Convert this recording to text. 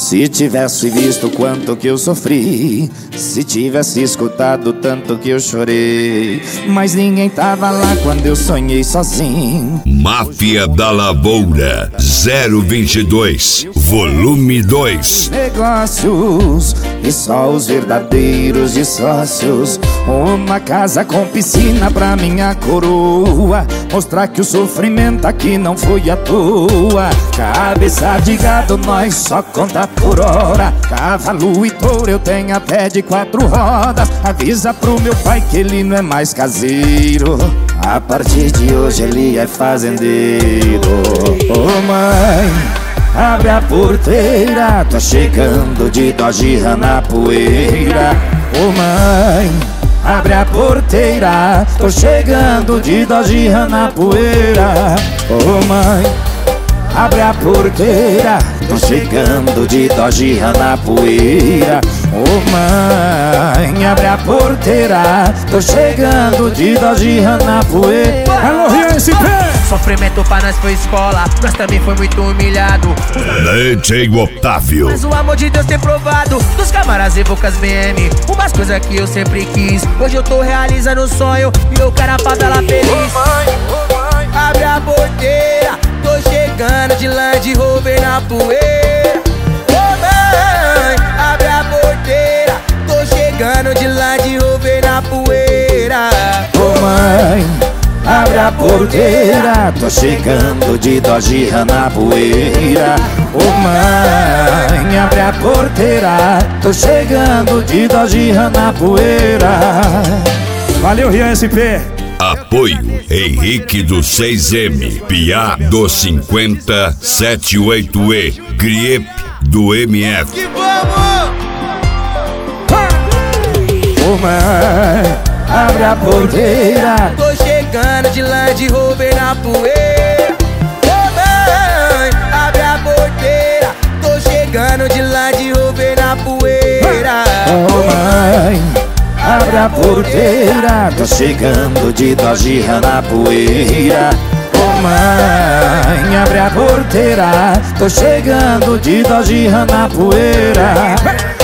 Se tivesse visto quanto que eu sofri, se tivesse escutado tanto que eu chorei, mas ninguém tava lá quando eu sonhei sozinho. Máfia da Lavoura 022, volume 2. Negócios e só os verdadeiros de sócios. Uma casa com piscina pra minha coroa, mostrar que o sofrimento aqui não foi à toa. Cabeça de gado nós só conta por hora. Cavalo e touro eu tenho até de 4 rodas. Avisa pro meu pai que ele não é mais caseiro, a partir de hoje ele é fazendeiro. Ô mãe, abre a porteira, tô chegando de Dodge Ram na poeira. Ô mãe, abre a porteira, tô chegando de Dodge Ram na poeira. Ô mãe, abre a porteira, tô chegando de Dodge Ram na poeira. Ô mãe, abre a porteira, tô chegando de Dodge Ram na poeira. Alô, RSP! Sofrimento pra nós foi escola, nós também foi muito humilhado. DJ Otávio. Mas o amor de Deus tem provado, dos camaras e bocas BM, umas coisas que eu sempre quis. Hoje eu tô realizando um sonho e eu quero a favela feliz. Ô mãe, abre a porteira, tô chegando de Land Rover na poeira. Ô mãe, abre a porteira, tô chegando de Land Rover na poeira. ô mãe, abre a porteira, tô chegando de Dodge Ram na poeira. Ô mãe, abre a porteira, tô chegando de Dodge Ram na poeira. Valeu, RSP! Apoio Henrique do 6M, Piá do 50, 78E, Griep do MF. Ô mãe, abre a porteira, Tô chegando de Land Rover na poeira. Ô mãe, abre a porteira, tô chegando de Land Rover na poeira. ô mãe, abre a porteira, tô chegando de Dodge Ram na poeira. Ô mãe, abre a porteira, tô chegando de Dodge Ram na poeira.